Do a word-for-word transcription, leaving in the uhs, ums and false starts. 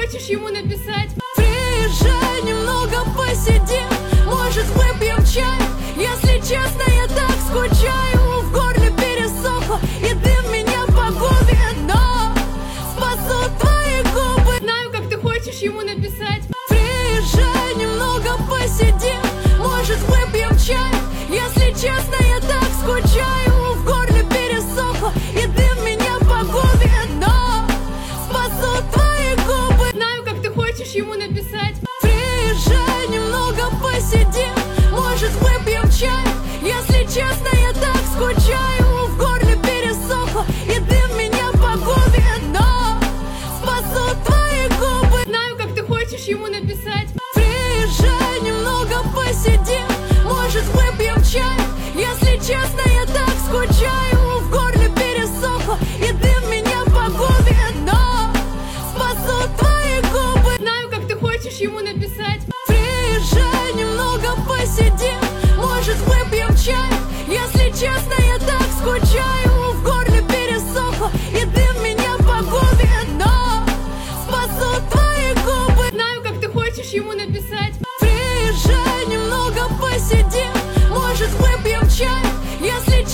хочешь ему написать? Приезжай, немного посидим, может выпьем чай. Если честно, я так скучаю, в горле пересохло, и дым меня погубит, но спасут твои губы. Знаю, как ты хочешь ему написать. Приезжай, немного посидим, может выпьем чай. Если честно, я так скучаю, в горле пересохло, и дым меня погубит, но спасут твои губы. Знаю, как ты хочешь ему написать. Приезжай, немного посидим, может выпьем чай. Если честно, я так скучаю, в горле пересохло, и дым меня погубит, но спасут твои губы. Знаю, как ты хочешь ему написать. Приезжай, немного посидим, может выпьем чай. Если честно, я так скучаю, в горле пересохло, и дым меня погубит, но спасут твои губы. Знаю, как ты хочешь ему написать. Приезжай, немного посидим, может выпьем чай. Если честно, я так скучаю, в горле пересохло, и дым меня погубит, но спасут твои губы. Знаю, как ты хочешь ему написать. Приезжай, немного посидим,